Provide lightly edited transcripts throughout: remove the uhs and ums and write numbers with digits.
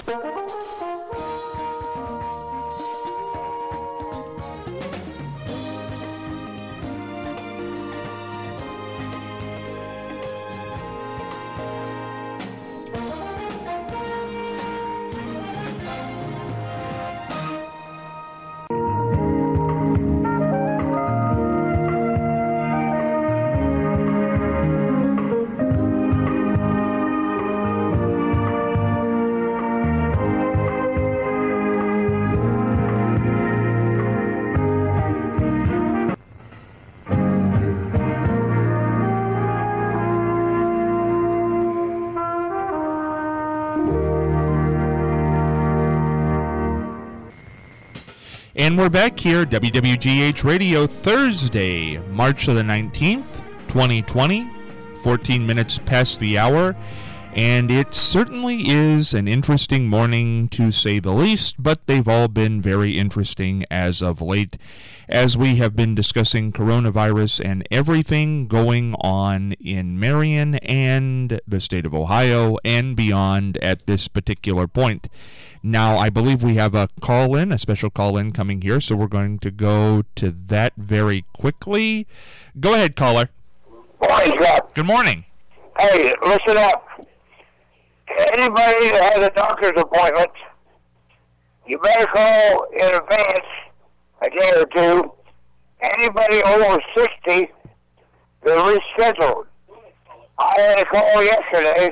And we're back here, WWGH Radio, Thursday, March the 19th, 2020, 14 minutes past the hour. And it certainly is an interesting morning, to say the least, but they've all been very interesting as of late, as we have been discussing coronavirus and everything going on in Marion and the state of Ohio and beyond at this particular point. Now, I believe we have a call-in, a special call-in coming here, so we're going to go to that very quickly. Go ahead, caller. Morning, Scott. Good morning. Hey, listen up. Anybody that has a doctor's appointment, you better call in advance, a day or two. Anybody over 60, they're rescheduled. I had a call yesterday.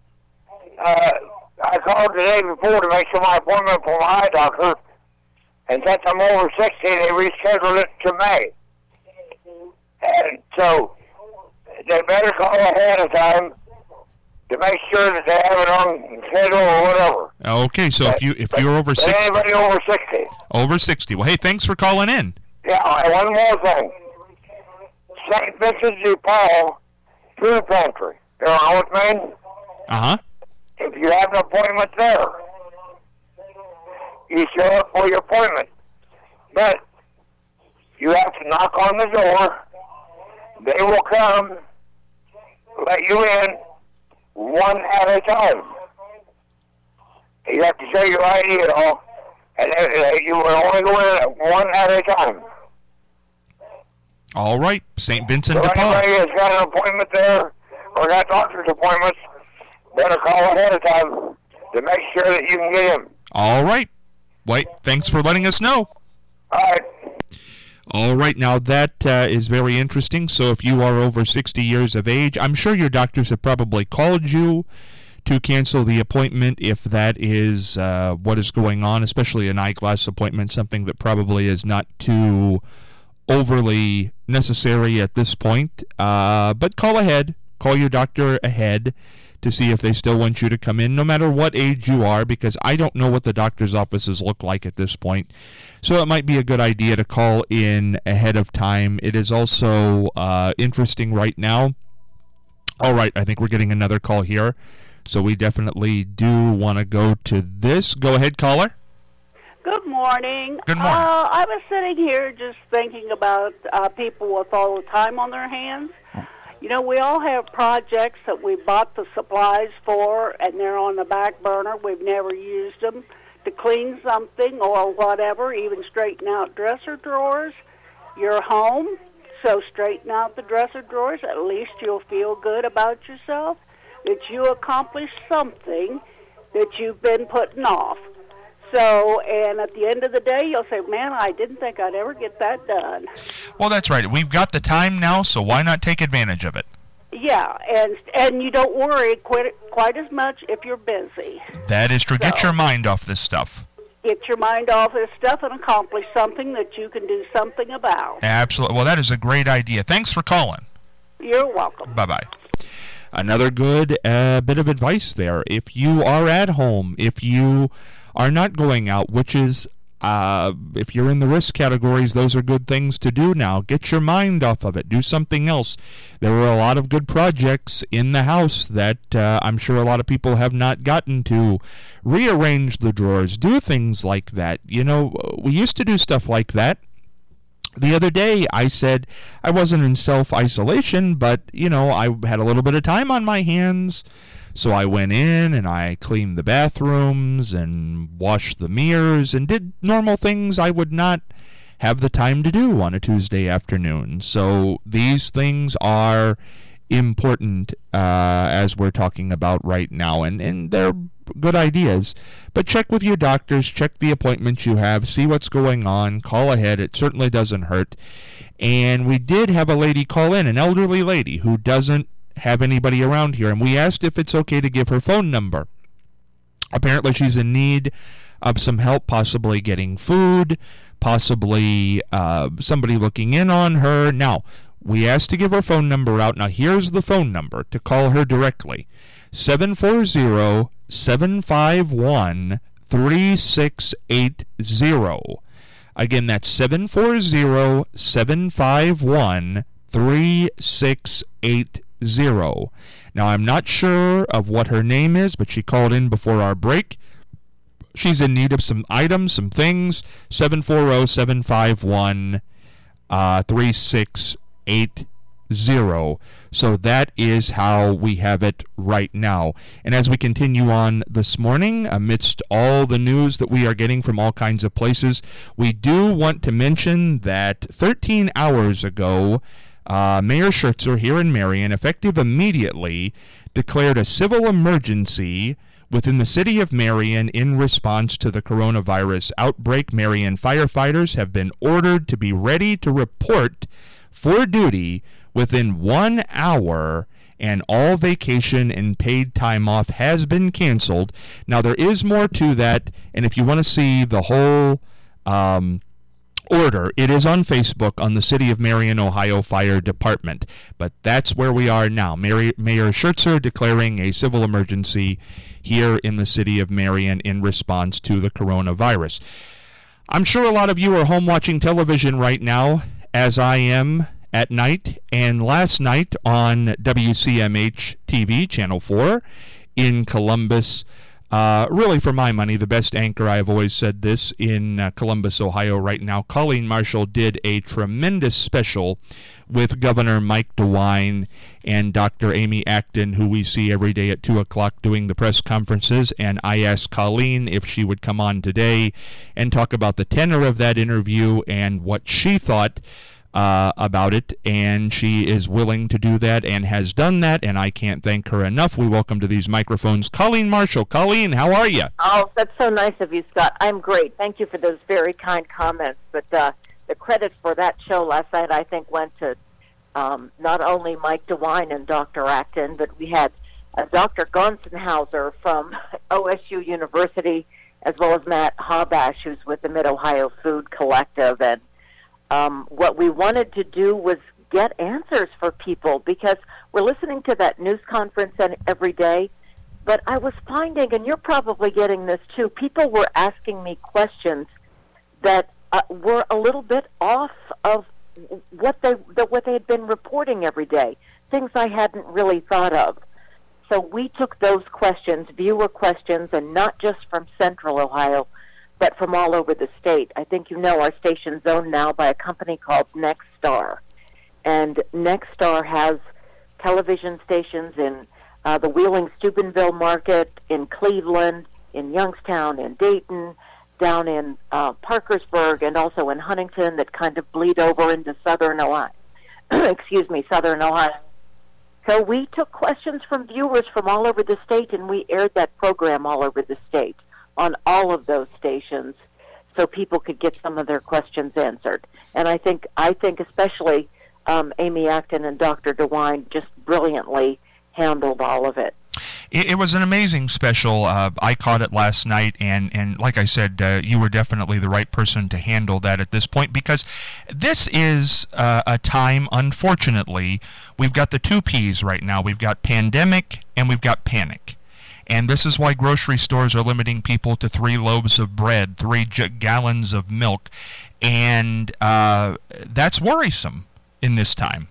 I called the day before to make sure my appointment for my eye doctor, and since I'm over 60, they rescheduled it to May. And so they better call ahead of time to make sure that they have it on schedule or whatever. Okay, so if you're over 60, anybody over 60. Over 60. Well, hey, thanks for calling in. Yeah, and one more thing. St. Vincent de Paul Food Pantry. They're on North Main. Uh-huh. If you have an appointment there, you show up for your appointment. But you have to knock on the door. They will come, let you in, one at a time. You have to show your ID and all, and you will only go in one at a time. All right, St. Vincent so de Paul. Anybody that's got an appointment there or got doctor's appointments, better call ahead of time to make sure that you can get in. All right. Wait, thanks for letting us know. All right. All right, now that is very interesting. So if you are over 60 years of age, I'm sure your doctors have probably called you to cancel the appointment if that is what is going on, especially an eyeglass appointment, something that probably is not too overly necessary at this point. But call ahead. Call your doctor ahead to see if they still want you to come in, no matter what age you are, because I don't know what the doctor's offices look like at this point. So it might be a good idea to call in ahead of time. It is also interesting right now. All right, I think we're getting another call here. So we definitely do want to go to this. Go ahead, caller. Good morning. Good morning. I was sitting here just thinking about people with all the time on their hands. You know, we all have projects that we bought the supplies for, and they're on the back burner. We've never used them to clean something or whatever, even straighten out dresser drawers. You're home, so straighten out the dresser drawers. At least you'll feel good about yourself, that you accomplished something that you've been putting off. So, and at the end of the day, you'll say, man, I didn't think I'd ever get that done. Well, that's right. We've got the time now, so why not take advantage of it? Yeah, and you don't worry quite as much if you're busy. That is true. So, get your mind off this stuff. Get your mind off this stuff and accomplish something that you can do something about. Absolutely. Well, that is a great idea. Thanks for calling. You're welcome. Bye-bye. Another good bit of advice there. If you are at home, if you are not going out, which is, if you're in the risk categories, those are good things to do now. Get your mind off of it. Do something else. There are a lot of good projects in the house that I'm sure a lot of people have not gotten to. Rearrange the drawers. Do things like that. You know, we used to do stuff like that The other day, I said I wasn't in self-isolation, but, I had a little bit of time on my hands. So I went in and I cleaned the bathrooms and washed the mirrors and did normal things I would not have the time to do on a Tuesday afternoon. So these things are important as we're talking about right now, and they're good ideas. But check with your doctors, check the appointments you have, see what's going on, call ahead. It certainly doesn't hurt. And we did have a lady call in, an elderly lady who doesn't have anybody around here, and we asked if it's okay to give her phone number. Apparently she's in need of some help, possibly getting food, possibly somebody looking in on her. Now, we asked to give her phone number out. Now, here's the phone number to call her directly. 740-751-3680. Again, that's 740-751-3680. Now, I'm not sure of what her name is, but she called in before our break. She's in need of some items, some things. 740-751-3680. So that is how we have it right now. And as we continue on this morning, amidst all the news that we are getting from all kinds of places, we do want to mention that 13 hours ago, Mayor Schertzer here in Marion, effective immediately, declared a civil emergency within the city of Marion in response to the coronavirus outbreak. Marion firefighters have been ordered to be ready to report for duty within 1 hour, and all vacation and paid time off has been canceled. Now, there is more to that, and if you want to see the whole order, it is on Facebook on the City of Marion, Ohio Fire Department. But that's where we are now. Mayor Schertzer declaring a civil emergency here in the City of Marion in response to the coronavirus. I'm sure a lot of you are home watching television right now, as I am at night, and last night on WCMH TV, Channel 4, in Columbus, really for my money, the best anchor, I've always said this, in Columbus, Ohio right now, Colleen Marshall did a tremendous special with Governor Mike DeWine and Dr. Amy Acton, who we see every day at 2 o'clock doing the press conferences, and I asked Colleen if she would come on today and talk about the tenor of that interview and what she thought about it, and she is willing to do that and has done that, and I can't thank her enough. We welcome to these microphones Colleen Marshall. Colleen, how are you? Oh, that's so nice of you, Scott. I'm great. Thank you for those very kind comments. But the credit for that show last night, I think, went to not only Mike DeWine and Dr. Acton, but we had Dr. Gonsenhauser from OSU University, as well as Matt Habash, who's with the Mid-Ohio Food Collective. And what we wanted to do was get answers for people, because we're listening to that news conference every day, but I was finding, and you're probably getting this too, people were asking me questions that were a little bit off of what they had been reporting every day, things I hadn't really thought of. So we took those questions, viewer questions, and not just from Central Ohio, but from all over the state. I think you know our station's owned now by a company called Nexstar. And Nexstar has television stations in the Wheeling-Steubenville market, in Cleveland, in Youngstown, in Dayton, down in Parkersburg, and also in Huntington, that kind of bleed over into Southern Ohio. Southern Ohio. So we took questions from viewers from all over the state, and we aired that program all over the state on all of those stations, so people could get some of their questions answered. And I think especially Amy Acton and Dr. DeWine just brilliantly handled all of it. It was an amazing special. I caught it last night, and like I said, you were definitely the right person to handle that at this point, because this is a time, unfortunately, we've got the two Ps right now. We've got pandemic and we've got panic. And this is why grocery stores are limiting people to 3 loaves of bread, 3 gallons of milk, and that's worrisome in this time.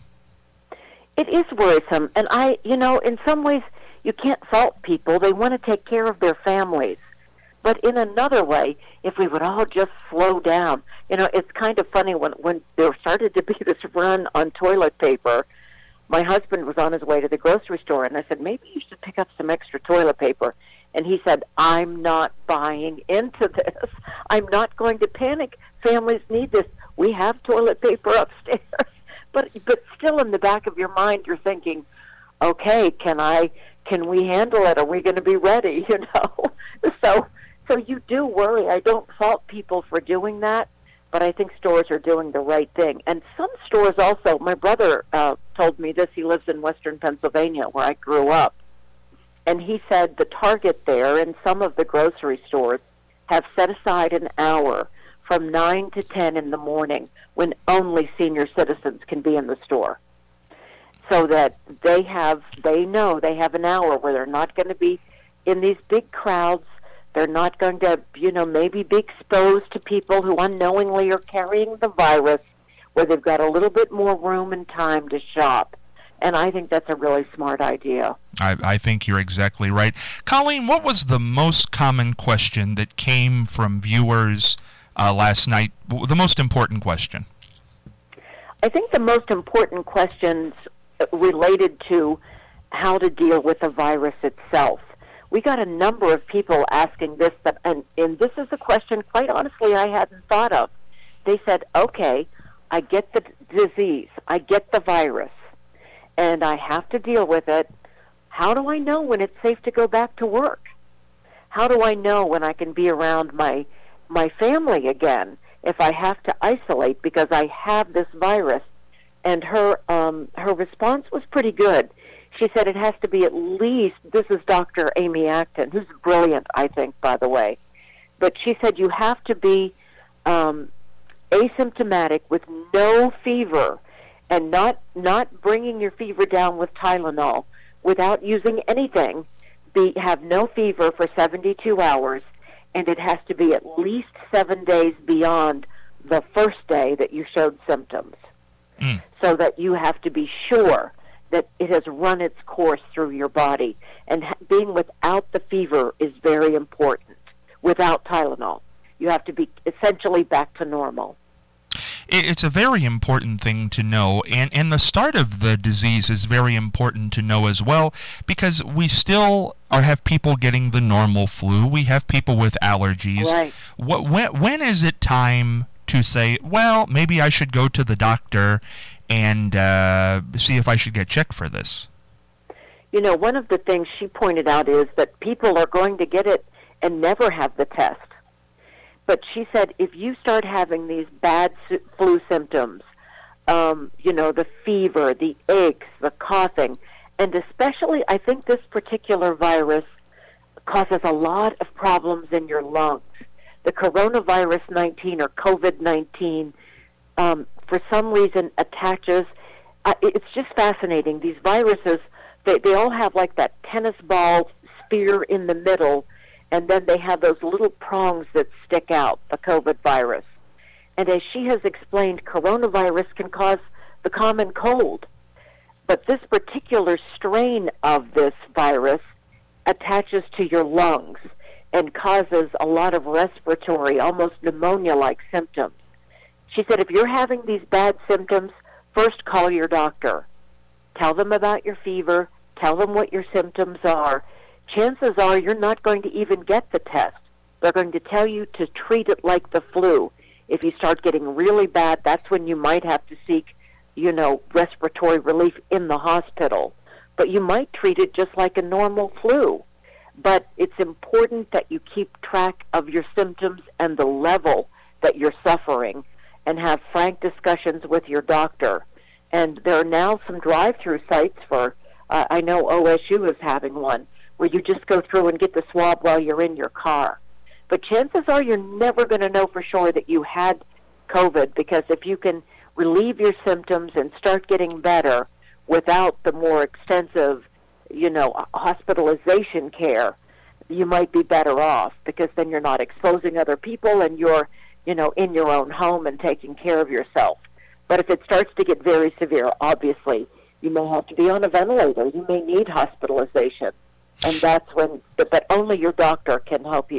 It is worrisome, and in some ways, you can't fault people. They want to take care of their families. But in another way, if we would all just slow down, it's kind of funny when there started to be this run on toilet paper. My husband was on his way to the grocery store, and I said, maybe you should pick up some extra toilet paper. And he said, I'm not buying into this. I'm not going to panic. Families need this. We have toilet paper upstairs. But still in the back of your mind, you're thinking, okay, can we handle it? Are we going to be ready? So you do worry. I don't fault people for doing that, but I think stores are doing the right thing. And some stores also, my brother told me this, he lives in western Pennsylvania where I grew up, and he said the Target there and some of the grocery stores have set aside an hour from 9 to 10 in the morning when only senior citizens can be in the store. So that they know they have an hour where they're not going to be in these big crowds. They're not going to, maybe be exposed to people who unknowingly are carrying the virus, where they've got a little bit more room and time to shop. And I think that's a really smart idea. I think you're exactly right. Colleen, what was the most common question that came from viewers last night? The most important question? I think the most important questions related to how to deal with the virus itself. We got a number of people asking this, and this is a question, quite honestly, I hadn't thought of. They said, okay, I get the disease, I get the virus, and I have to deal with it. How do I know when it's safe to go back to work? How do I know when I can be around my family again if I have to isolate because I have this virus? And her response was pretty good. She said it has to be at least, this is Dr. Amy Acton, who's brilliant, I think, by the way. But she said you have to be asymptomatic with no fever and not bringing your fever down with Tylenol without using anything. Have no fever for 72 hours, and it has to be at least 7 days beyond the first day that you showed symptoms. So that you have to be sure that it has run its course through your body. And being without the fever is very important, without Tylenol. You have to be essentially back to normal. It's a very important thing to know, and the start of the disease is very important to know as well, because we still have people getting the normal flu. We have people with allergies. Right. When is it time to say, well, maybe I should go to the doctor and see if I should get checked for this? One of the things she pointed out is that people are going to get it and never have the test. But she said if you start having these bad flu symptoms, the fever, the aches, the coughing, and especially I think this particular virus causes a lot of problems in your lungs. The coronavirus 19 or COVID-19, for some reason, attaches. It's just fascinating. These viruses, they all have like that tennis ball sphere in the middle, and then they have those little prongs that stick out, the COVID virus. And as she has explained, coronavirus can cause the common cold. But this particular strain of this virus attaches to your lungs and causes a lot of respiratory, almost pneumonia-like symptoms. She said if you're having these bad symptoms, first call your doctor. Tell them about your fever. Tell them what your symptoms are. Chances are you're not going to even get the test. They're going to tell you to treat it like the flu. If you start getting really bad, that's when you might have to seek, respiratory relief in the hospital. But you might treat it just like a normal flu. But it's important that you keep track of your symptoms and the level that you're suffering and have frank discussions with your doctor. And there are now some drive-through sites for, I know OSU is having one, where you just go through and get the swab while you're in your car. But chances are you're never going to know for sure that you had COVID, because if you can relieve your symptoms and start getting better without the more extensive, hospitalization care, you might be better off, because then you're not exposing other people and you're, in your own home and taking care of yourself. But if it starts to get very severe, obviously, you may have to be on a ventilator. You may need hospitalization. And that's when, but only your doctor can help you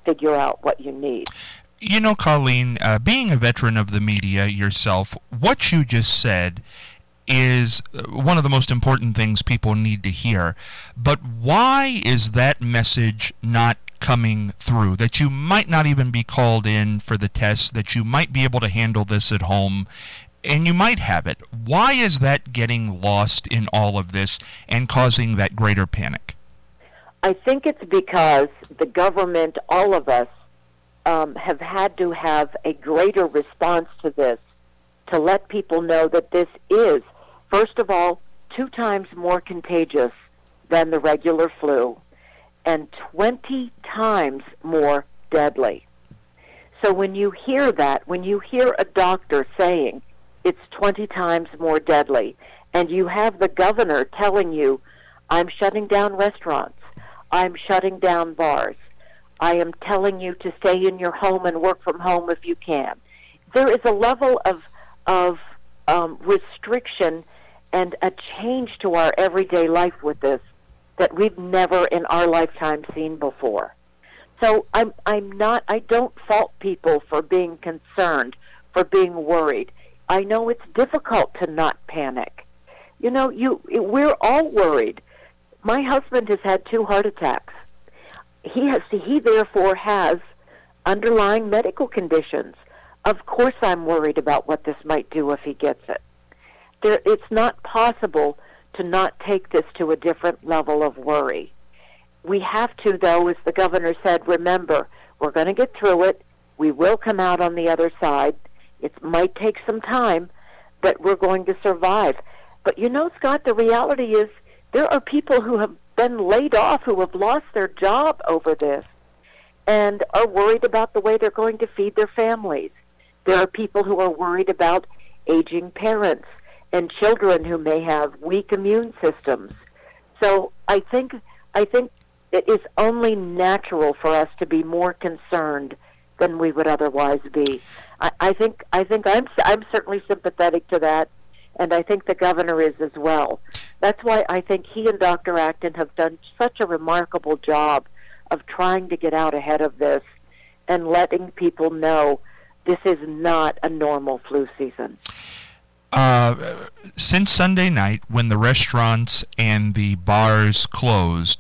figure out what you need. You know, Colleen, being a veteran of the media yourself, what you just said is one of the most important things people need to hear. But why is that message not coming through? That you might not even be called in for the test, that you might be able to handle this at home, and you might have it. Why is that getting lost in all of this and causing that greater panic? I think it's because the government, all of us, have had to have a greater response to this, to let people know that this is, first of all, 2 times more contagious than the regular flu, and 20 times more deadly. So when you hear that, when you hear a doctor saying it's 20 times more deadly, and you have the governor telling you, I'm shutting down restaurants, I'm shutting down bars, I am telling you to stay in your home and work from home if you can. There is a level of restriction and a change to our everyday life with this that we've never in our lifetime seen before. So I don't fault people for being concerned, for being worried. I know it's difficult to not panic. You know, we're all worried. My husband has had 2 heart attacks. He therefore has underlying medical conditions. Of course I'm worried about what this might do if he gets it. It's not possible to not take this to a different level of worry. We have to, though, as the governor said, remember, we're going to get through it. We will come out on the other side. It might take some time, but we're going to survive. But you know, Scott, the reality is there are people who have been laid off, who have lost their job over this, and are worried about the way they're going to feed their families. There are people who are worried about aging parents and children who may have weak immune systems. So I think it is only natural for us to be more concerned than we would otherwise be. I think I'm certainly sympathetic to that, and I think the governor is as well. That's why I think he and Dr. Acton have done such a remarkable job of trying to get out ahead of this and letting people know this is not a normal flu season. Since Sunday night, when the restaurants and the bars closed,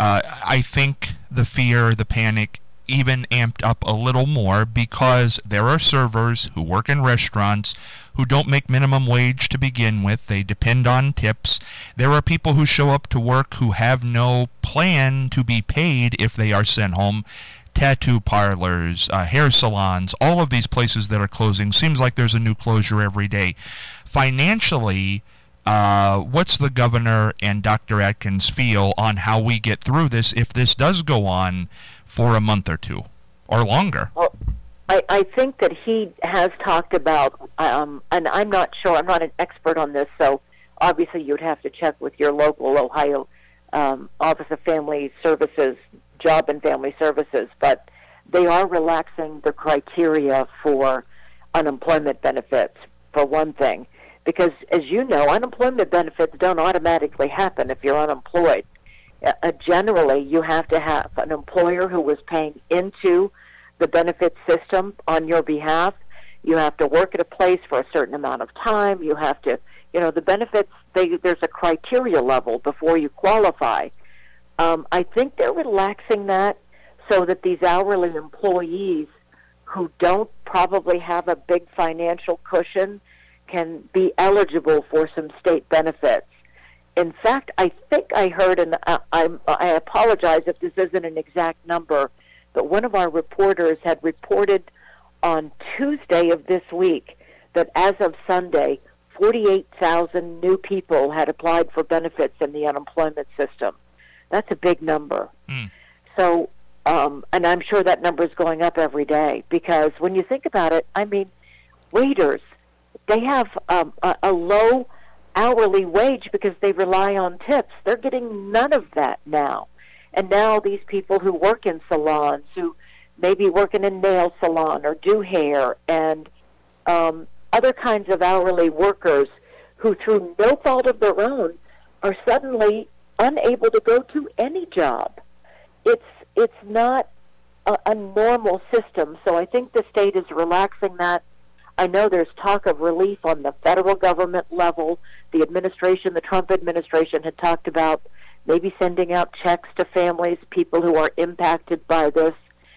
I think the fear, the panic, even amped up a little more because there are servers who work in restaurants who don't make minimum wage to begin with. They depend on tips. There are people who show up to work who have no plan to be paid if they are sent home. Tattoo parlors, hair salons, all of these places that are closing. Seems like there's a new closure every day. Financially, what's the governor and Dr. Atkins feel on how we get through this if this does go on for a month or 2 or longer? Well, I think that he has talked about, and I'm not sure, I'm not an expert on this, so obviously you'd have to check with your local Ohio Office of Family Services, Job and Family Services, but they are relaxing the criteria for unemployment benefits, for one thing, because as you know, unemployment benefits don't automatically happen if you're unemployed. Generally, you have to have an employer who was paying into the benefit system on your behalf. You have to work at a place for a certain amount of time. You have to, the benefits, there's a criteria level before you qualify. I think they're relaxing that so that these hourly employees who don't probably have a big financial cushion can be eligible for some state benefits. In fact, I think I heard, and I apologize if this isn't an exact number, but one of our reporters had reported on Tuesday of this week that as of Sunday, 48,000 new people had applied for benefits in the unemployment system. That's a big number. So, and I'm sure that number is going up every day because when you think about it, I mean, waiters, they have a low hourly wage because they rely on tips. They're getting none of that now. And now these people who work in salons, who maybe work in a nail salon or do hair, and other kinds of hourly workers who, through no fault of their own, are suddenly unable to go to any job. It's not a normal system. So I think the state is relaxing that. I know there's talk of relief on the federal government level. The administration, the Trump administration, had talked about maybe sending out checks to families, people who are impacted by this.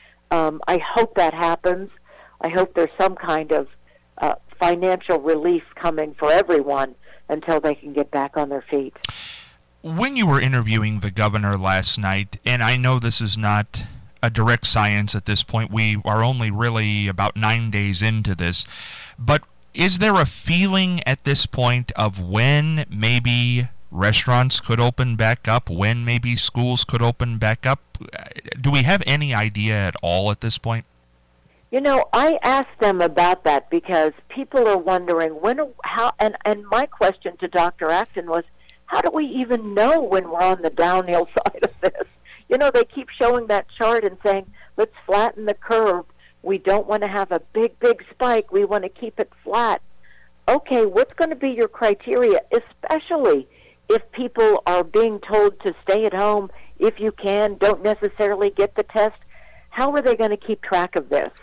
I hope that happens. I hope there's some kind of financial relief coming for everyone until they can get back on their feet. When you were interviewing the governor last night, and I know this is not a direct science at this point, we are only really about 9 days into this, but is there a feeling at this point of when maybe restaurants could open back up, when maybe schools could open back up? Do we have any idea at all at this point? You know, I asked them about that because people are wondering how, and my question to Dr. Acton was, how do we even know when we're on the downhill side of this? You know, they keep showing that chart and saying, let's flatten the curve. We don't want to have a big, big spike. We want to keep it flat. Okay, what's going to be your criteria, especially if people are being told to stay at home if you can, don't necessarily get the test? How are they going to keep track of this?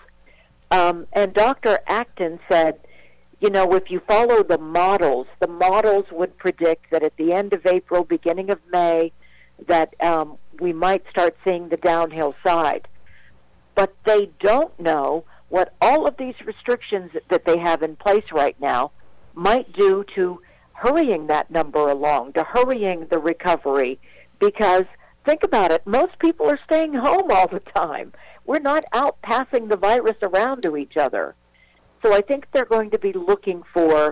And Dr. Acton said, you know, if you follow the models would predict that at the end of April, beginning of May, that we might start seeing the downhill side. But they don't know what all of these restrictions that they have in place right now might do to hurrying that number along, to hurrying the recovery. Because think about it, most people are staying home all the time. We're not out passing the virus around to each other. So I think they're going to be looking for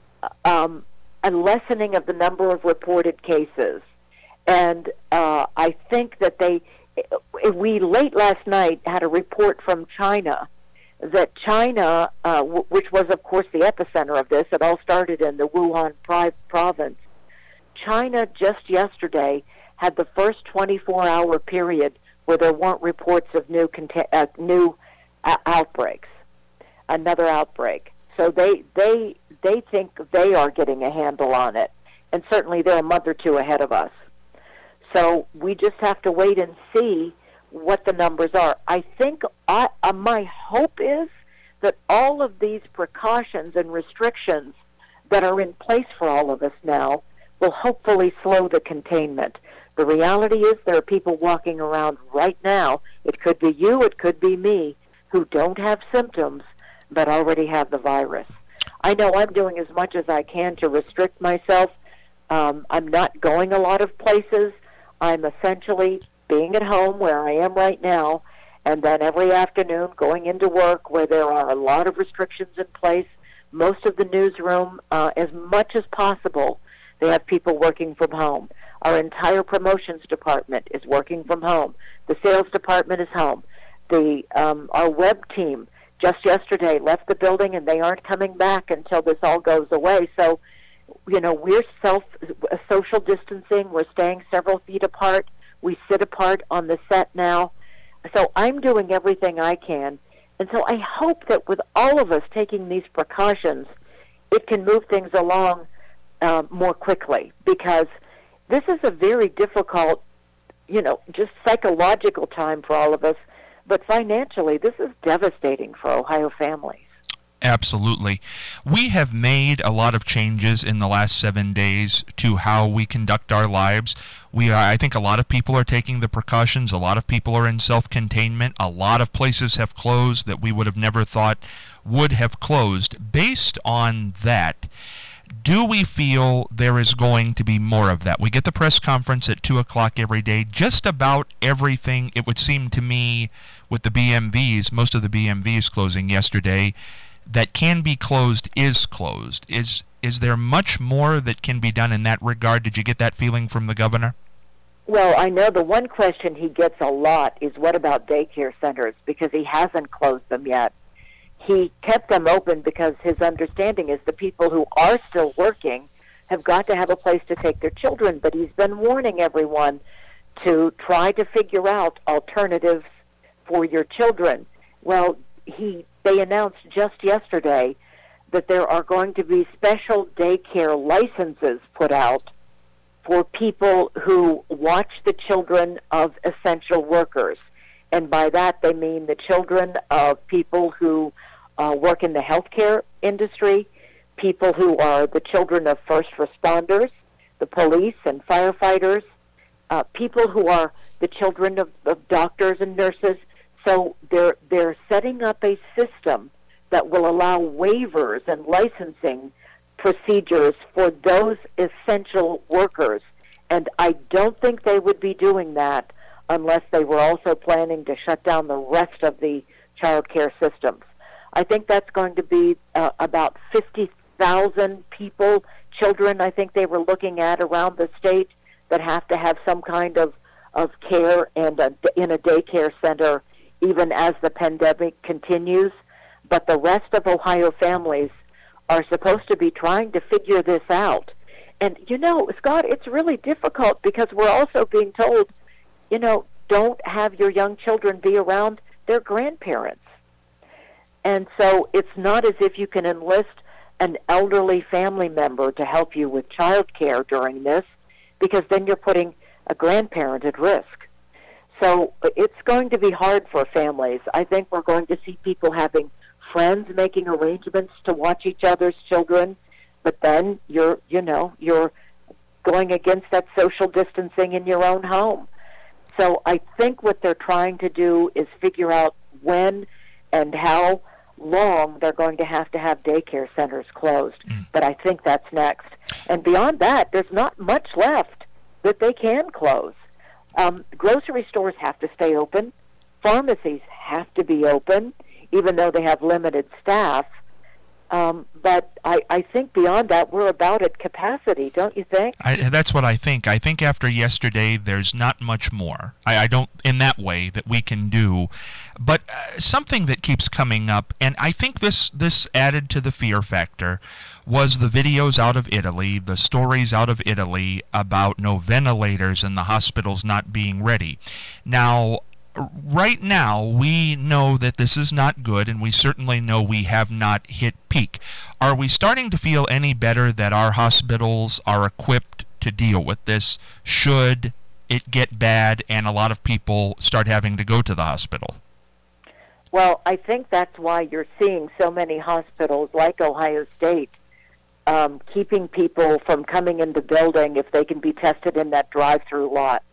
a lessening of the number of reported cases. And I think that we late last night had a report from China that China, which was, of course, the epicenter of this, it all started in the Wuhan province. China just yesterday had the first 24-hour period where there weren't reports of new outbreaks, another outbreak. So they think they are getting a handle on it, and certainly they're a month or two ahead of us. So we just have to wait and see what the numbers are. I think my hope is that all of these precautions and restrictions that are in place for all of us now will hopefully slow the containment. The reality is there are people walking around right now, it could be you, it could be me, who don't have symptoms but already have the virus. I know I'm doing as much as I can to restrict myself. I'm not going a lot of places. I'm essentially being at home where I am right now, and then every afternoon going into work where there are a lot of restrictions in place. Most of the newsroom, as much as possible, they have people working from home. Our entire promotions department is working from home. The sales department is home. Our web team just yesterday left the building, and they aren't coming back until this all goes away. So, you know, we're social distancing. We're staying several feet apart. We sit apart on the set now. So I'm doing everything I can. And so I hope that with all of us taking these precautions, it can move things along more quickly, because this is a very difficult, you know, just psychological time for all of us. But financially, this is devastating for Ohio families. Absolutely. We have made a lot of changes in the last 7 days to how we conduct our lives. I think a lot of people are taking the precautions. A lot of people are in self-containment. A lot of places have closed that we would have never thought would have closed. Based on that, do we feel there is going to be more of that? We get the press conference at 2 o'clock every day. Just about everything, it would seem to me, with the BMVs, most of the BMVs closing yesterday, that can be closed is closed. Is there much more that can be done in that regard? Did you get that feeling from the governor? Well, I know the one question he gets a lot is, what about daycare centers? Because he hasn't closed them yet. He kept them open because his understanding is the people who are still working have got to have a place to take their children. But he's been warning everyone to try to figure out alternatives for your children. Well, they announced just yesterday that there are going to be special daycare licenses put out for people who watch the children of essential workers. And by that, they mean the children of people who work in the healthcare industry, people who are the children of first responders, the police and firefighters, people who are the children of doctors and nurses. So they're setting up a system that will allow waivers and licensing procedures for those essential workers. And I don't think they would be doing that unless they were also planning to shut down the rest of the child care systems. I think that's going to be about 50,000 people, children, I think they were looking at around the state that have to have some kind of care and in a daycare center even as the pandemic continues. But the rest of Ohio families are supposed to be trying to figure this out. And, Scott, it's really difficult because we're also being told, don't have your young children be around their grandparents. And so it's not as if you can enlist an elderly family member to help you with child care during this, because then you're putting a grandparent at risk. So it's going to be hard for families. I think we're going to see people having friends making arrangements to watch each other's children, but then you're going against that social distancing in your own home. So I think what they're trying to do is figure out when and how long they're going to have daycare centers closed. But I think that's next. And beyond that, there's not much left that they can close. Grocery stores have to stay open. Pharmacies have to be open, even though they have limited staff. But I think beyond that, we're about at capacity, don't you think? That's what I think. I think after yesterday, there's not much more. I don't, in that way, that we can do. But something that keeps coming up, and I think this added to the fear factor, was the videos out of Italy, the stories out of Italy about no ventilators and the hospitals not being ready. Now, right now, we know that this is not good, and we certainly know we have not hit peak. Are we starting to feel any better that our hospitals are equipped to deal with this should it get bad and a lot of people start having to go to the hospital? Well, I think that's why you're seeing so many hospitals like Ohio State keeping people from coming in the building if they can be tested in that drive-through lot.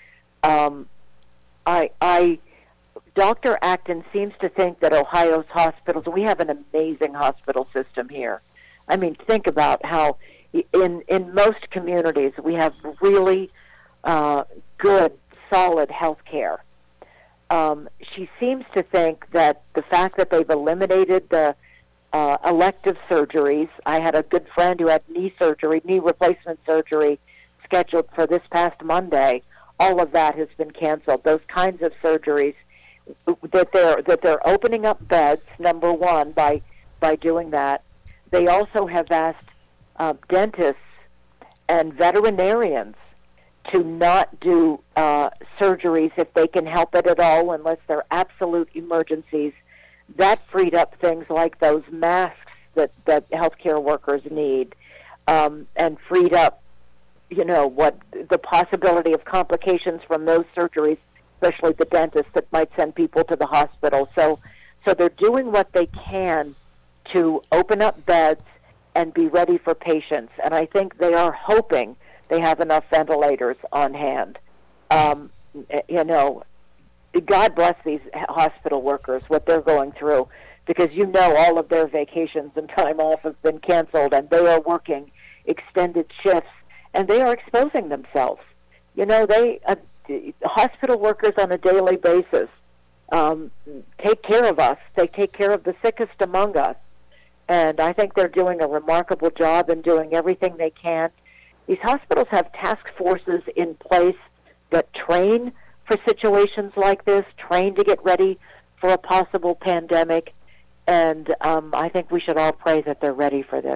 Dr. Acton seems to think that Ohio's hospitals, we have an amazing hospital system here. I mean, think about how in most communities we have really good, solid health care. She seems to think that the fact that they've eliminated the elective surgeries. I had a good friend who had knee replacement surgery scheduled for this past Monday. All of that has been canceled. Those kinds of surgeries that they're opening up beds, number one, by doing that. They also have asked dentists and veterinarians to not do surgeries if they can help it at all, unless they're absolute emergencies. That freed up things like those masks that healthcare workers need, and freed up, what the possibility of complications from those surgeries, especially the dentists that might send people to the hospital. So they're doing what they can to open up beds and be ready for patients. And I think they are hoping they have enough ventilators on hand. God bless these hospital workers, what they're going through, because all of their vacations and time off have been canceled, and they are working extended shifts, and they are exposing themselves. Hospital workers on a daily basis take care of us. They take care of the sickest among us, and I think they're doing a remarkable job and doing everything they can. These hospitals have task forces in place that train for situations like this, train to get ready for a possible pandemic, and I think we should all pray that they're ready for this.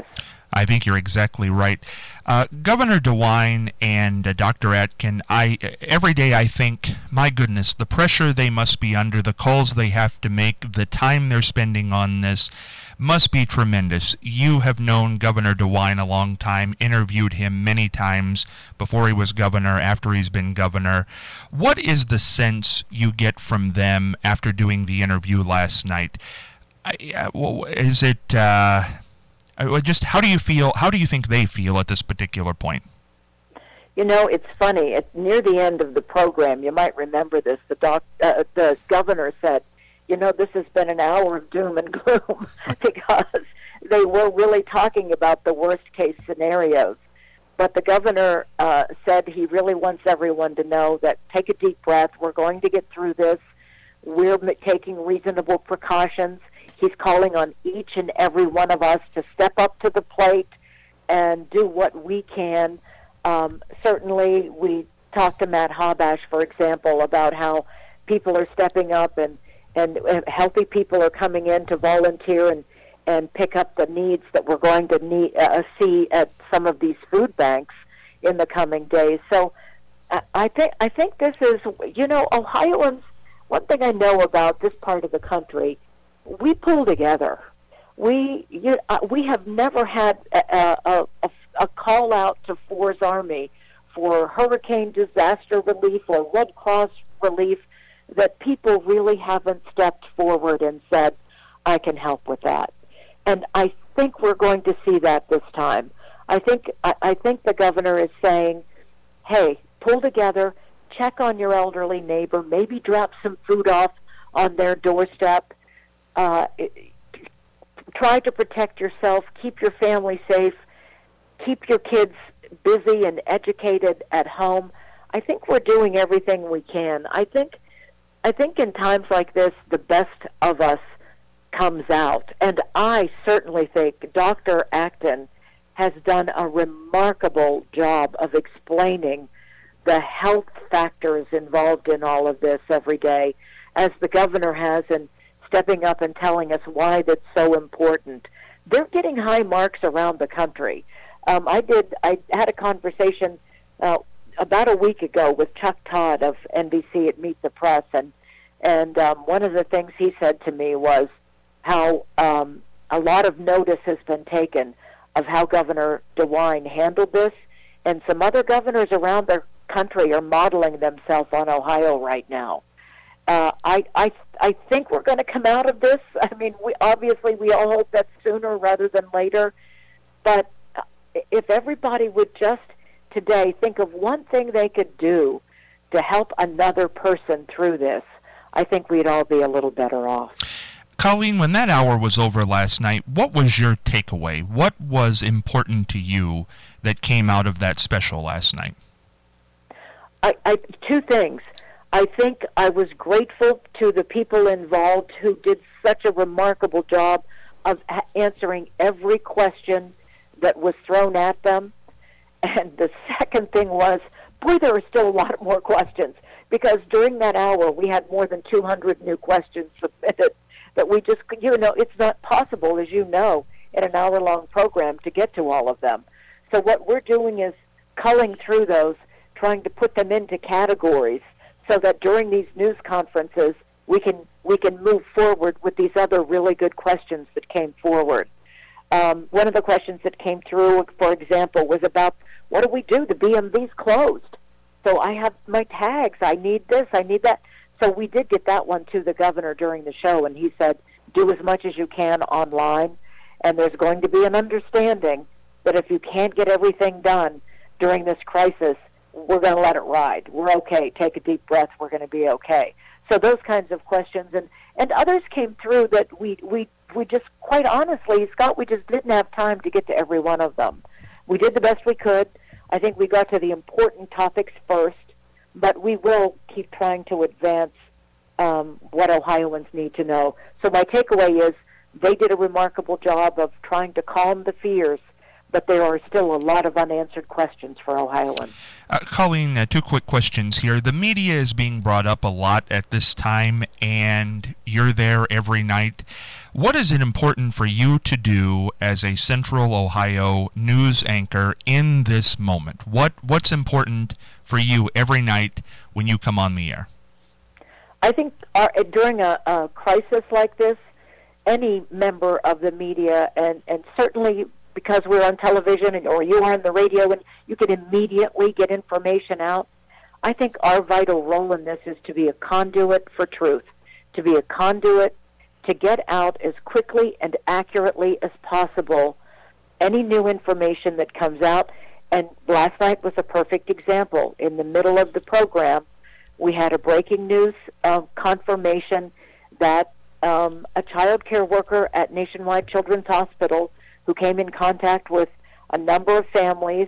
I think you're exactly right. Governor DeWine and Dr. Atkin, every day I think, my goodness, the pressure they must be under, the calls they have to make, the time they're spending on this must be tremendous. You have known Governor DeWine a long time, interviewed him many times before he was governor, after he's been governor. What is the sense you get from them after doing the interview last night? Is it... just how do you feel? How do you think they feel at this particular point? You know, it's funny. Near the end of the program, you might remember this. The governor said, "You know, this has been an hour of doom and gloom," because they were really talking about the worst case scenarios. But the governor said he really wants everyone to know that take a deep breath. We're going to get through this. We're taking reasonable precautions. He's calling on each and every one of us to step up to the plate and do what we can. Certainly, we talked to Matt Habash, for example, about how people are stepping up and healthy people are coming in to volunteer and pick up the needs that we're going to see at some of these food banks in the coming days. So I think this is, you know, Ohioans, one thing I know about this part of the country, we pull together. We have never had a call out to Ford's Army for hurricane disaster relief or Red Cross relief that people really haven't stepped forward and said, I can help with that. And I think we're going to see that this time. I think the governor is saying, hey, pull together, check on your elderly neighbor, maybe drop some food off on their doorstep. Try to protect yourself, keep your family safe, keep your kids busy and educated at home. I think we're doing everything we can. I think in times like this, the best of us comes out. And I certainly think Dr. Acton has done a remarkable job of explaining the health factors involved in all of this every day, as the governor has, and stepping up and telling us why that's so important. They're getting high marks around the country. I had a conversation about a week ago with Chuck Todd of NBC at Meet the Press, and one of the things he said to me was how a lot of notice has been taken of how Governor DeWine handled this, and some other governors around the country are modeling themselves on Ohio right now. I think we're going to come out of this. I mean, we all hope that sooner rather than later. But if everybody would just today think of one thing they could do to help another person through this, I think we'd all be a little better off. Colleen, when that hour was over last night, what was your takeaway? What was important to you that came out of that special last night? Two things. I think I was grateful to the people involved who did such a remarkable job of answering every question that was thrown at them. And the second thing was, boy, there were still a lot more questions, because during that hour we had more than 200 new questions submitted that we just, it's not possible, as you know, in an hour-long program to get to all of them. So what we're doing is culling through those, trying to put them into categories so that during these news conferences we can move forward with these other really good questions that came forward. One of the questions that came through, for example, was about what do we do? The BMV's closed. So I have my tags. I need this. I need that. So we did get that one to the governor during the show, and he said, do as much as you can online, and there's going to be an understanding that if you can't get everything done during this crisis, we're going to let it ride. We're okay. Take a deep breath. We're going to be okay. So those kinds of questions, and others came through that we just, quite honestly, Scott, we just didn't have time to get to every one of them. We did the best we could. I think we got to the important topics first, but we will keep trying to advance what Ohioans need to know. So my takeaway is they did a remarkable job of trying to calm the fears, but there are still a lot of unanswered questions for Ohioans. Colleen, two quick questions here. The media is being brought up a lot at this time, and you're there every night. What is it important for you to do as a Central Ohio news anchor in this moment? What's important for you every night when you come on the air? I think during a crisis like this, any member of the media, and certainly because we're on television or you are on the radio and you can immediately get information out, I think our vital role in this is to be a conduit for truth, to be a conduit to get out as quickly and accurately as possible any new information that comes out. And last night was a perfect example. In the middle of the program, we had a breaking news confirmation that a child care worker at Nationwide Children's Hospital who came in contact with a number of families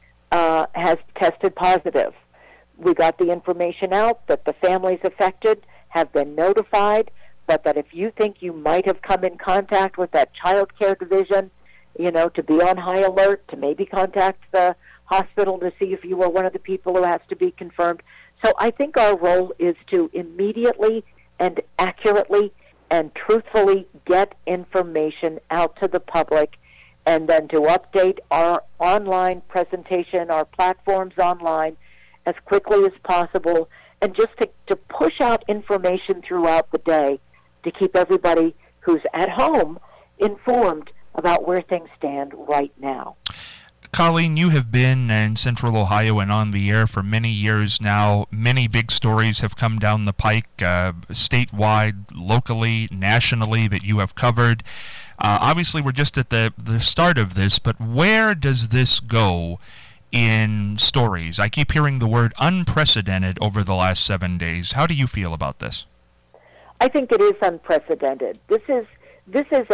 has tested positive. We got the information out that the families affected have been notified, but that if you think you might have come in contact with that child care division, to be on high alert, to maybe contact the hospital to see if you were one of the people who has to be confirmed. So I think our role is to immediately and accurately and truthfully get information out to the public, and then to update our online presentation, our platforms online, as quickly as possible, and just to push out information throughout the day to keep everybody who's at home informed about where things stand right now. Colleen, you have been in Central Ohio and on the air for many years now. Many big stories have come down the pike, statewide, locally, nationally, that you have covered. Obviously, we're just at the start of this, but where does this go in stories? I keep hearing the word unprecedented over the last 7 days. How do you feel about this? I think it is unprecedented. This is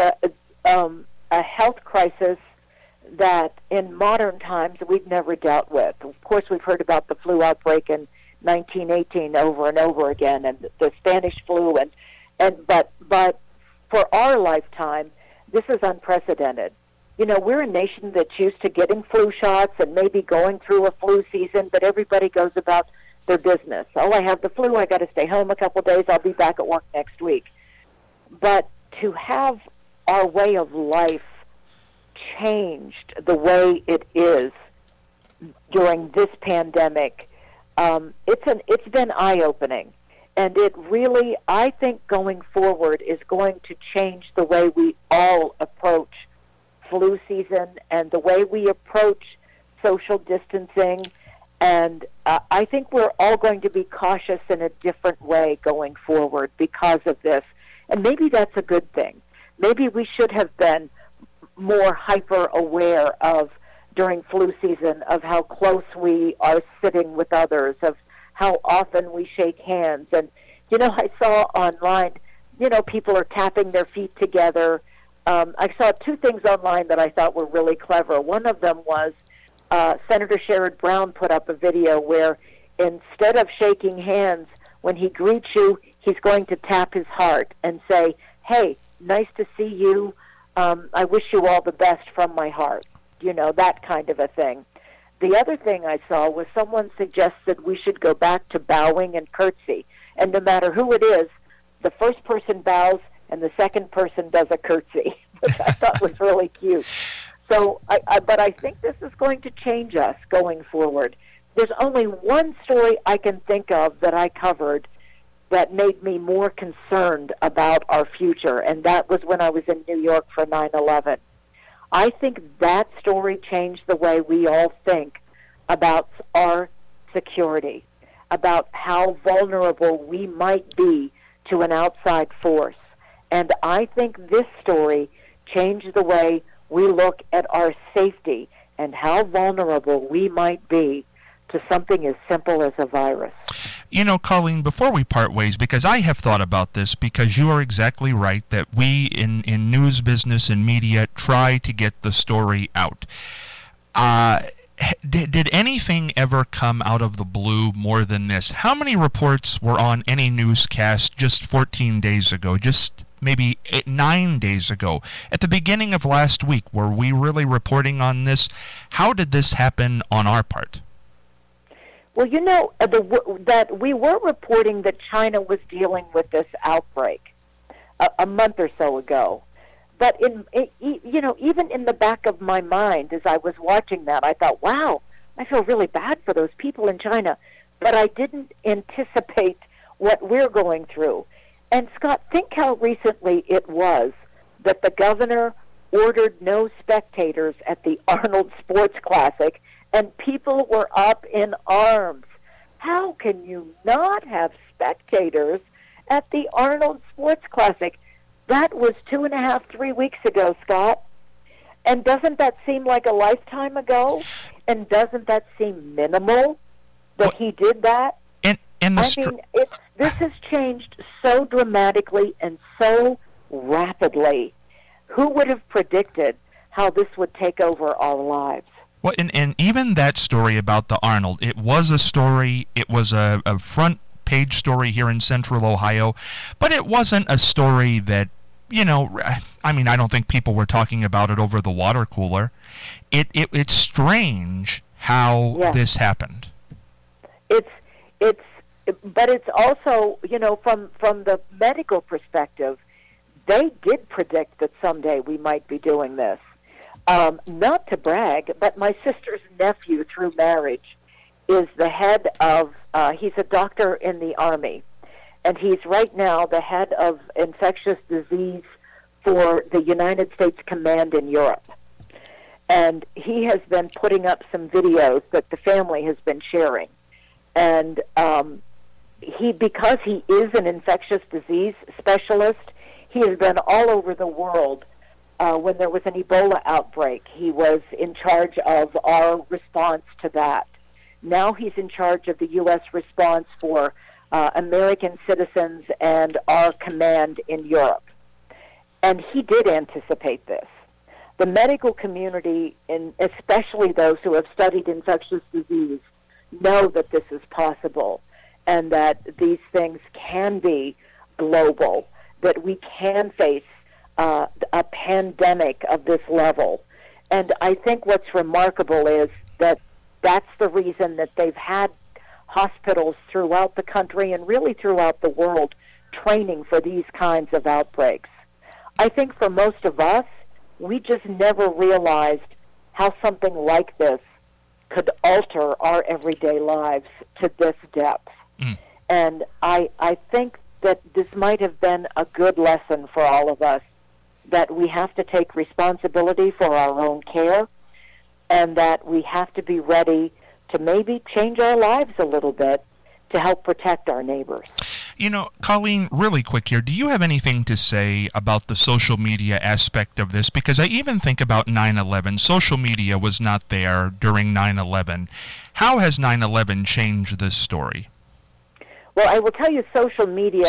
a health crisis that in modern times we've never dealt with. Of course, we've heard about the flu outbreak in 1918 over and over again, and the Spanish flu, but for our lifetime, this is unprecedented. We're a nation that's used to getting flu shots and maybe going through a flu season, but everybody goes about their business. Oh, I have the flu, I got to stay home a couple of days, I'll be back at work next week. But to have our way of life changed the way it is during this pandemic, it's been eye-opening. And it really, I think, going forward is going to change the way we all approach flu season and the way we approach social distancing. And I think we're all going to be cautious in a different way going forward because of this. And maybe that's a good thing. Maybe we should have been more hyper-aware of, during flu season, of how close we are sitting with others, of how often we shake hands. And, I saw online, people are tapping their feet together. I saw two things online that I thought were really clever. One of them was Senator Sherrod Brown put up a video where instead of shaking hands, when he greets you, he's going to tap his heart and say, "Hey, nice to see you. I wish you all the best from my heart." That kind of a thing. The other thing I saw was someone suggested we should go back to bowing and curtsy. And no matter who it is, the first person bows and the second person does a curtsy, which I thought was really cute. So, but I think this is going to change us going forward. There's only one story I can think of that I covered that made me more concerned about our future, and that was when I was in New York for 9/11. I think that story changed the way we all think about our security, about how vulnerable we might be to an outside force. And I think this story changed the way we look at our safety and how vulnerable we might be to something as simple as a virus. Colleen, before we part ways, because I have thought about this, because you are exactly right that we in news business and media try to get the story out. Did anything ever come out of the blue more than this? How many reports were on any newscast just 14 days ago, just maybe 9 days ago? At the beginning of last week, were we really reporting on this? How did this happen on our part? Well, that we were reporting that China was dealing with this outbreak. a month or so ago. But even in the back of my mind, as I was watching that, I thought, wow, I feel really bad for those people in China. But I didn't anticipate what we're going through. And Scott, think how recently it was that the governor ordered no spectators at the Arnold Sports Classic, and people were up in arms. How can you not have spectators at the Arnold Sports Classic? That was 2.5, 3 weeks ago, Scott. And doesn't that seem like a lifetime ago? And doesn't that seem minimal that he did that? This has changed so dramatically and so rapidly. Who would have predicted how this would take over our lives? Well, and even that story about the Arnold, it was a story, it was a front page story here in Central Ohio, but it wasn't a story that, I don't think people were talking about it over the water cooler. It's strange how this happened. But it's also, from the medical perspective, they did predict that someday we might be doing this. Not to brag, but my sister's nephew through marriage is the head of, he's a doctor in the Army, and he's right now the head of infectious disease for the United States Command in Europe. And he has been putting up some videos that the family has been sharing. And because he is an infectious disease specialist, he has been all over the world. When there was an Ebola outbreak, he was in charge of our response to that. Now he's in charge of the U.S. response for American citizens and our command in Europe. And he did anticipate this. The medical community, and especially those who have studied infectious disease, know that this is possible and that these things can be global, that we can face a pandemic of this level. And I think what's remarkable is that that's the reason that they've had hospitals throughout the country and really throughout the world training for these kinds of outbreaks. I think for most of us, we just never realized how something like this could alter our everyday lives to this depth. And I think that this might have been a good lesson for all of us, that we have to take responsibility for our own care and that we have to be ready to maybe change our lives a little bit to help protect our neighbors. Colleen, really quick here, do you have anything to say about the social media aspect of this? Because I even think about 9/11. Social media was not there during 9/11. How has 9/11 changed this story? Well, I will tell you social media.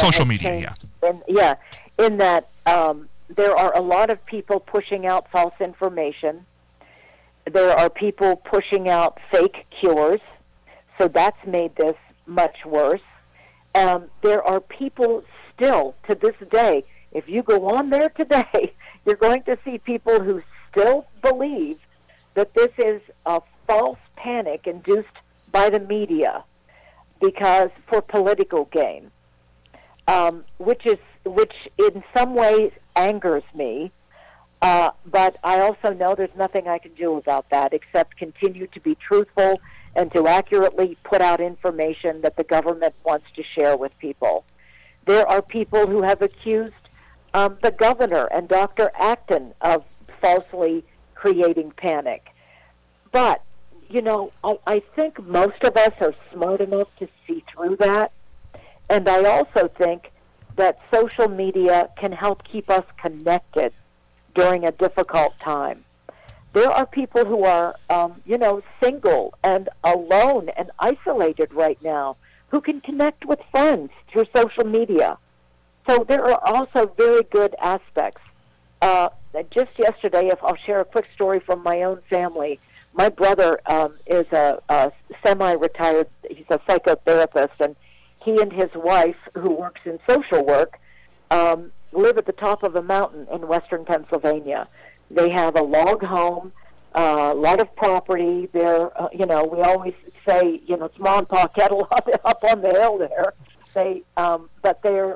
In that there are a lot of people pushing out false information. There are people pushing out fake cures, so that's made this much worse. There are people still, to this day, if you go on there today, you're going to see people who still believe that this is a false panic induced by the media because for political gain, which in some ways angers me. But I also know there's nothing I can do about that except continue to be truthful and to accurately put out information that the government wants to share with people. There are people who have accused the governor and Dr. Acton of falsely creating panic. But, I think most of us are smart enough to see through that. And I also think that social media can help keep us connected during a difficult time. There are people who are, single and alone and isolated right now who can connect with friends through social media. So there are also very good aspects. Just yesterday, if I'll share a quick story from my own family, my brother is a semi-retired, he's a psychotherapist, and he and his wife, who works in social work, live at the top of a mountain in western Pennsylvania. They have a log home, a lot of property. They're, we always say, it's Ma and Pa Kettle up on the hill there. But they're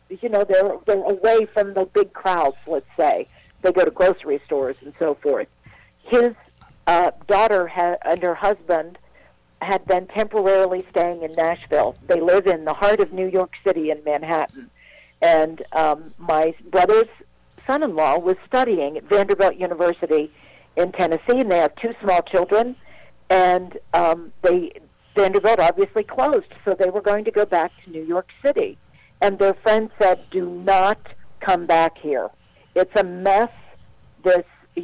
they're away from the big crowds, let's say. They go to grocery stores and so forth. His daughter and her husband had been temporarily staying in Nashville. They live in the heart of New York City in Manhattan. And my brother's son-in-law was studying at Vanderbilt University in Tennessee, and they have 2 small children. And Vanderbilt obviously closed, so they were going to go back to New York City. And their friend said, do not come back here. It's a mess. There's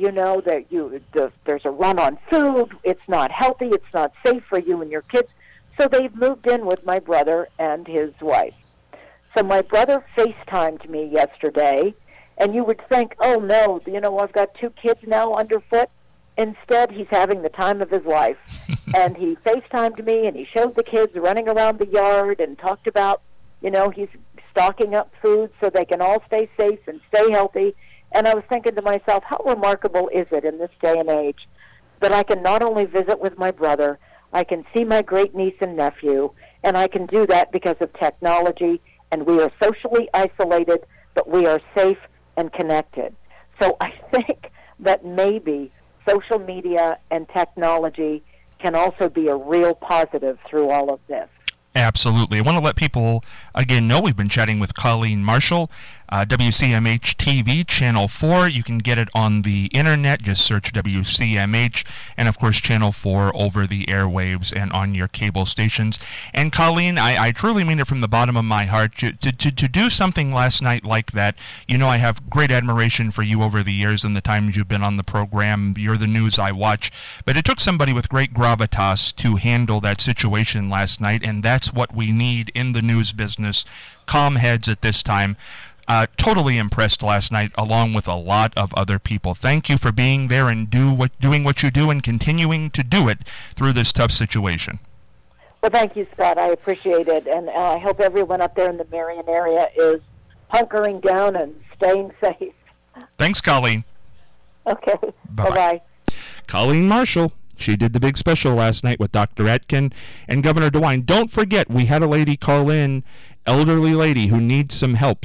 a run on food. It's not healthy. It's not safe for you and your kids. So they've moved in with my brother and his wife. So my brother FaceTimed me yesterday, and you would think, oh, no, I've got 2 kids now underfoot. Instead, he's having the time of his life. And he FaceTimed me, and he showed the kids running around the yard and talked about, he's stocking up food so they can all stay safe and stay healthy. And I was thinking to myself, how remarkable is it in this day and age that I can not only visit with my brother, I can see my great-niece and nephew, and I can do that because of technology, and we are socially isolated, but we are safe and connected. So I think that maybe social media and technology can also be a real positive through all of this. Absolutely. I want to let people, again, know we've been chatting with Colleen Marshall, WCMH TV, Channel 4. You can get it on the internet. Just search WCMH, and, of course, Channel 4 over the airwaves and on your cable stations. And, Colleen, I truly mean it from the bottom of my heart. To do something last night like that, I have great admiration for you over the years and the times you've been on the program. You're the news I watch. But it took somebody with great gravitas to handle that situation last night, and that's what we need in the news business. Calm heads at this time. Totally impressed last night, along with a lot of other people. Thank you for being there and doing what you do and continuing to do it through this tough situation. Well, thank you, Scott. I appreciate it, and I hope everyone up there in the Marion area is hunkering down and staying safe. Thanks, Colleen. Okay. Bye-bye. Bye-bye. Colleen Marshall. She did the big special last night with Dr. Atkin and Governor DeWine. Don't forget, we had a lady call in, elderly lady who needs some help,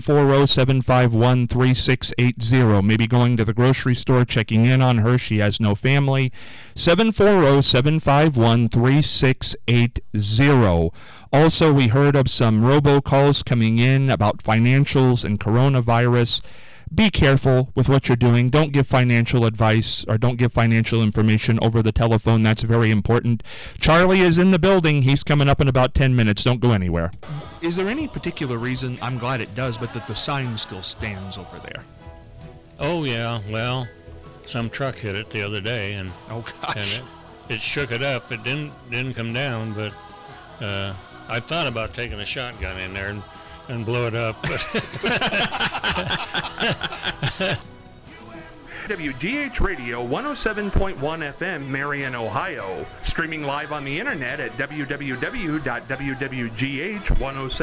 740-751-3680. Maybe going to the grocery store, checking in on her. She has no family. 740-751-3680. Also, we heard of some robocalls coming in about financials and coronavirus. Be careful with what you're doing. Don't give financial advice or don't give financial information over the telephone. That's very important. Charlie is in the building. He's coming up in about 10 minutes. Don't go anywhere. Is there any particular reason, I'm glad it does, but that the sign still stands over there? Oh, yeah. Well, some truck hit it the other day, and it shook it up. It didn't come down, but I thought about taking a shotgun in there and blow it up. WGH Radio 107.1 FM, Marion, Ohio. Streaming live on the internet at www.wwgh107.